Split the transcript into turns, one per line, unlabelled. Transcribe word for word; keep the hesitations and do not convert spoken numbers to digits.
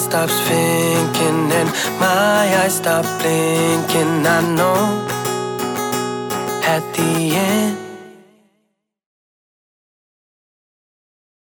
stops thinking and my eyes stop blinking. I know at the end